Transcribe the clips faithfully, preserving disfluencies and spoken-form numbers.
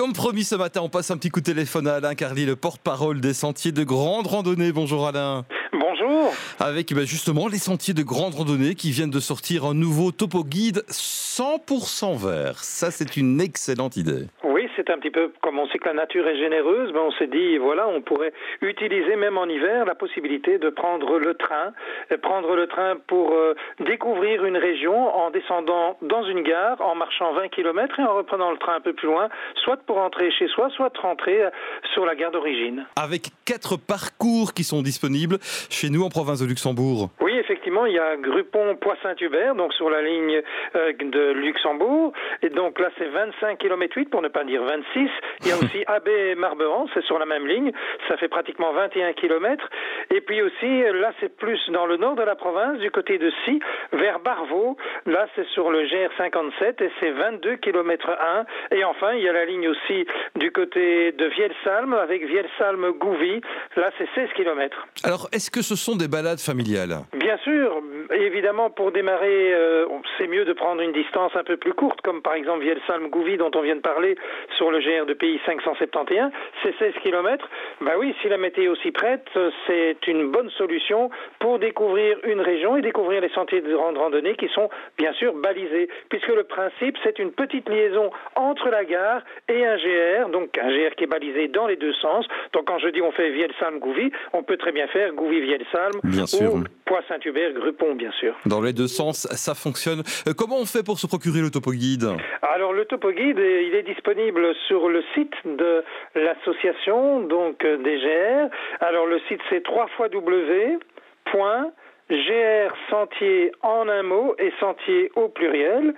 Comme promis ce matin, on passe un petit coup de téléphone à Alain Carly, le porte-parole des sentiers de grande randonnée. Bonjour Alain. Bonjour. Avec ben, justement les sentiers de grande randonnée qui viennent de sortir un nouveau topo guide cent pour cent vert. Ça, c'est une excellente idée. Oui, c'est un petit peu comme on sait que la nature est généreuse, ben on s'est dit, voilà, on pourrait utiliser même en hiver la possibilité de prendre le train, prendre le train pour euh, découvrir une région en descendant dans une gare, en marchant vingt kilomètres et en reprenant le train un peu plus loin, soit pour rentrer chez soi, soit de rentrer sur la gare d'origine. Avec quatre parcours qui sont disponibles chez nous en province de Luxembourg. Oui, effectivement, il y a Grupont-Poix-Saint-Hubert, donc sur la ligne euh, de Luxembourg, et donc là c'est vingt-cinq kilomètres huit pour ne pas dire vingt-six. Il y a aussi Abbé-Marberan, c'est sur la même ligne, ça fait pratiquement vingt et un kilomètres. Et puis aussi, là c'est plus dans le nord de la province, du côté de Sie, vers Barvaux, là c'est sur le G R cinquante-sept et c'est vingt-deux kilomètres un. Et enfin, il y a la ligne aussi du côté de Vielsalm, avec Vielsalm-Gouvy, là c'est seize kilomètres. Alors, est-ce que ce sont des balades familiales ? Bien sûr, évidemment, pour démarrer, euh, c'est mieux de prendre une distance un peu plus courte, comme par exemple Vielsalm-Gouvy dont on vient de parler sur le G R de P I cinq cent soixante et onze, c'est seize kilomètres. Bah oui, si la météo s'y prête, c'est une bonne solution pour découvrir une région et découvrir les sentiers de grande randonnée qui sont bien sûr balisés, puisque le principe c'est une petite liaison entre la gare et un G R, donc un G R qui est balisé dans les deux sens. Donc quand je dis on fait Vielsalm-Gouvy, on peut très bien faire Gouvy-Vielsalm ou Poix-Saint-Hubert, Grupont, bien sûr. Dans les deux sens, ça fonctionne. Euh, comment on fait pour se procurer le topo guide ? Alors le topo guide, il est disponible sur le site de l'association, donc des G R. Alors le site c'est w w w point g r sentier en un mot et sentier au pluriel.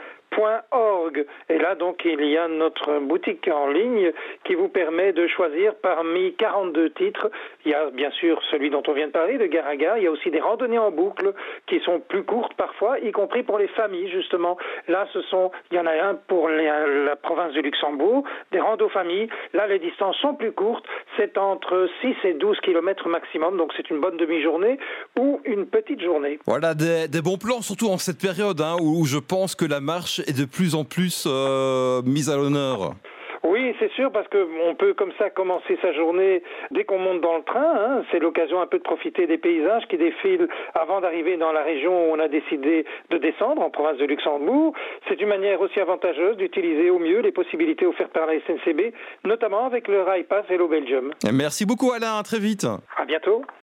.org. Et là, donc, il y a notre boutique en ligne qui vous permet de choisir parmi quarante-deux titres. Il y a bien sûr celui dont on vient de parler, de gare à gare. Il y a aussi des randonnées en boucle qui sont plus courtes parfois, y compris pour les familles, justement. Là, ce sont, il y en a un pour les, la province du Luxembourg, des randos familles. Là, les distances sont plus courtes. C'est entre six et douze kilomètres maximum. Donc, c'est une bonne demi-journée ou une petite journée. Voilà, des, des bons plans, surtout en cette période hein, où je pense que la marche est de plus en plus euh, mise à l'honneur. Oui, c'est sûr, parce qu'on peut comme ça commencer sa journée dès qu'on monte dans le train. Hein. C'est l'occasion un peu de profiter des paysages qui défilent avant d'arriver dans la région où on a décidé de descendre, en province de Luxembourg. C'est une manière aussi avantageuse d'utiliser au mieux les possibilités offertes par la S N C B, notamment avec le RidePass Vélo Belgium. Merci beaucoup Alain, à très vite. À bientôt.